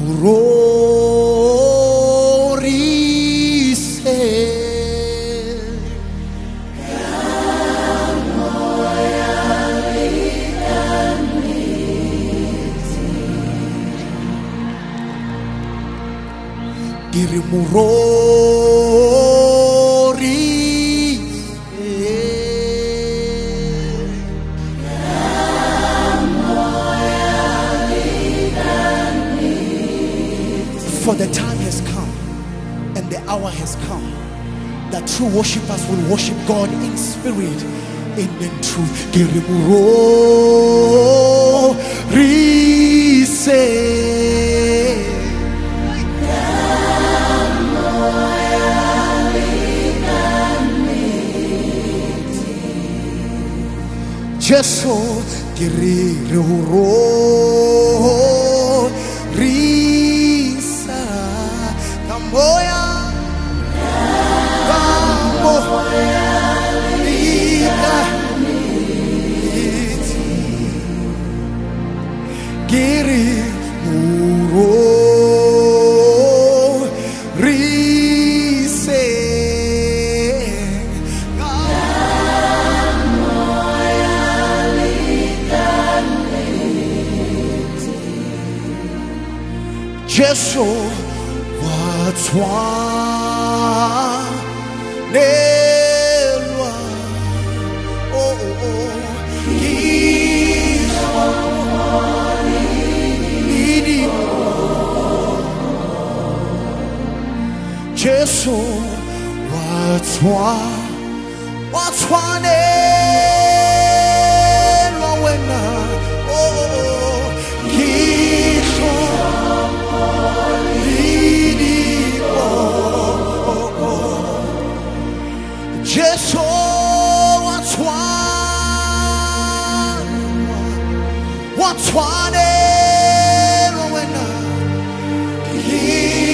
For the time has come and the hour has come that true worshippers will worship God in spirit and in truth. Jesu Jesu watwa nelwa oh Jesu watwa nelwa wena Jesu watwane wena